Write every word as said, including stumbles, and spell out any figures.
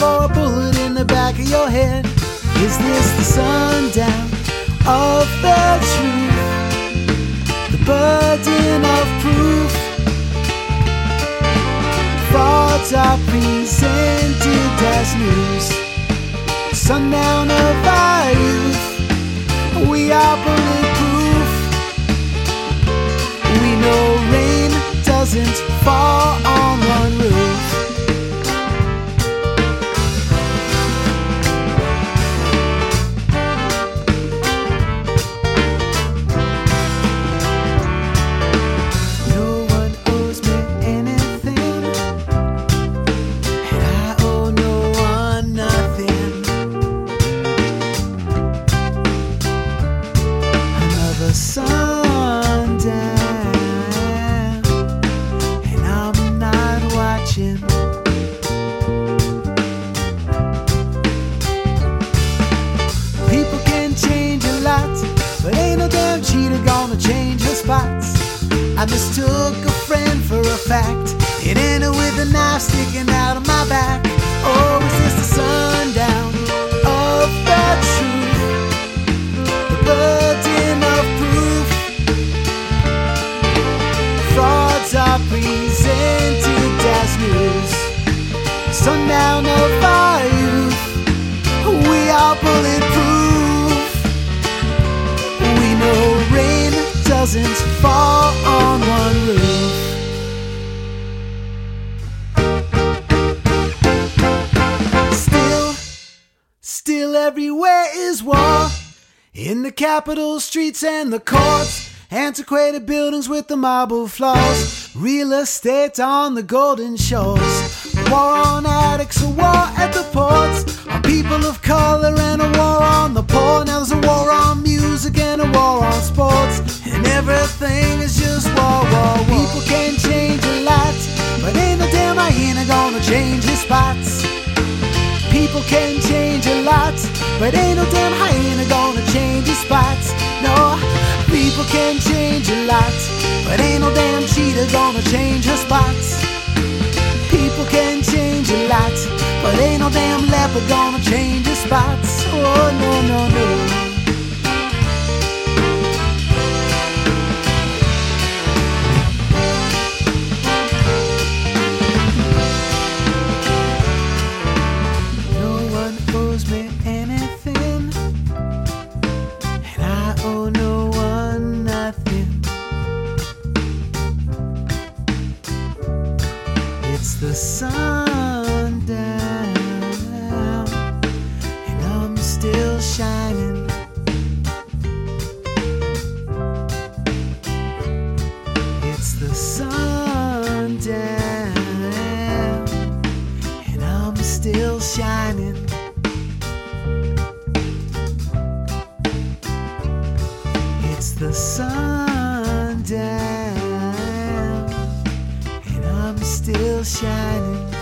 for a bullet in the back of your head. Is this the sundown of the truth? The burden of proof. Frauds are presented as news. Sundown of our youth. We are bulletproof. We know rain doesn't fall on one roof. Sundown, and I'm not watching. People can change a lot, but ain't no damn cheater gonna change her spots. I mistook a friend for a fact. It ended with a knife sticking out of my back. Oh, is this the sundown of the truth? The burden of proof. Frauds are presented as news. Sundown of our youth. We are bulletproof. We know rain doesn't fall on one roof. Still, still everywhere is war. In the capital streets and the courts. Antiquated buildings with the marble floors. Real estate on the golden shores. War on addicts, a war at the ports. On people of color and a war on the poor. Now there's a war on music and a war on sports. And everything is just war, war, war. People can change a lot, but ain't no damn hyena gonna change his spots. People can change a lot, but ain't no damn hyena gonna change his spots. No. People can change a lot, but ain't no damn cheater gonna change her spots. People can change a lot, but ain't no damn leopard gonna change her spots. Oh, no, no, no. No one owes me anything, and I owe no one nothing. It's the sundown, and I'm still shining. It's the sundown, and I'm still shining. It's the sundown, and I'm still shining.